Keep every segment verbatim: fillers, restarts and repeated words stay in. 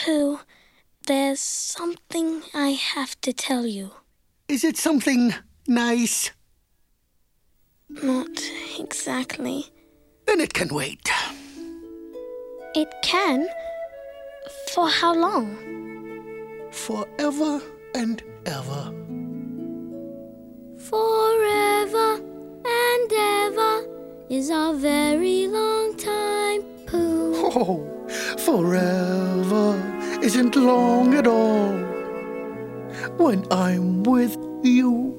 Pooh, there's something I have to tell you. Is it something nice? Not exactly. Then it can wait. It can? For how long? Forever and ever. Forever and ever is a very long time, Pooh. Oh, forever isn't long at all when I'm with you.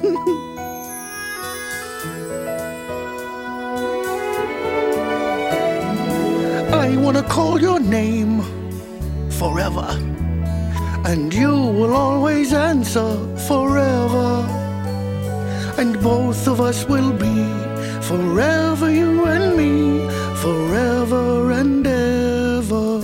I wanna call your name forever, and you will always answer forever, and both of us will be forever, you and me, forever and ever.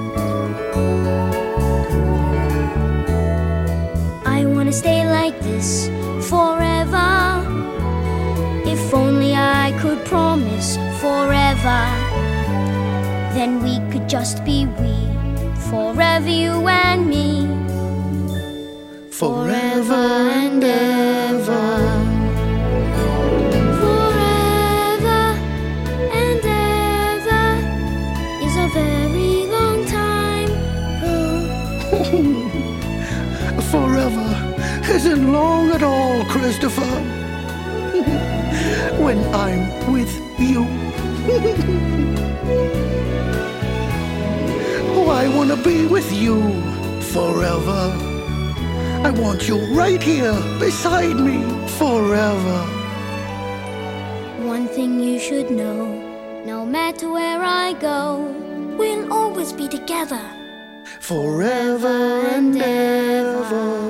I wanna stay like this forever. If only I could promise forever, then we could just be we, forever you and me, Forever and ever. Forever and ever is a very long time, Pooh. Forever isn't long at all, Christopher, when I'm with you. Oh, I wanna be with you forever. I want you right here beside me forever. One thing you should know, no matter where I go, we'll always be together. Forever and ever.